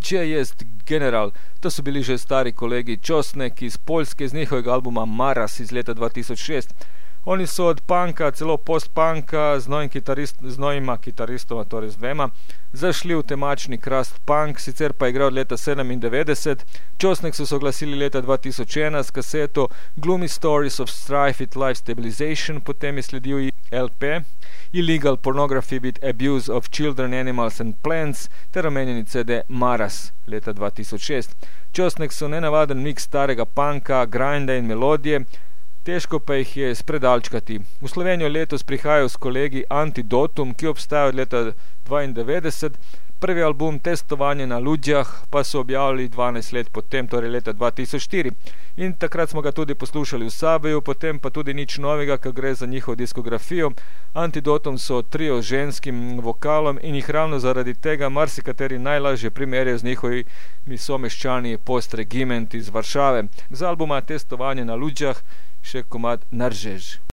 Gdzie jest general? To su bili že stari kolegi Čosnek iz Poljske iz njihovega albuma Maras iz leta 2006. Oni su od punka, celo post-punka, z novima kitaristoma, torej z dvema, zašli v temačni crust punk, sicer pa igra od leta 97. Čosnek so se oglasili leta 2001 s kaseto Gloomy Stories of Strife with Life Stabilization, potem je sledil LP Illegal Pornography with Abuse of Children, Animals and Plants ter omenjeni CD Maras leta 2006. Čosnek so nenavaden mix starega punka, grinda in melodije, težko pa jih je spredalčkati. V Slovenijo letos prihajajo s kolegi Antidotum, ki obstaja od leta 92. Prvi album Testovanje na Luđah pa so objavili 12 let potem, torej leta 2004. In takrat smo ga tudi poslušali v Sabeju, potem pa tudi nič novega, ko gre za njihovo diskografijo. Antidotum so trio z ženskim vokalom in jih ravno zaradi tega marsikateri najlažje primerjajo z njihovimi someščani Post-Regiment iz Varšave. Z albuma Testovanje na Luđah še komad Naržež.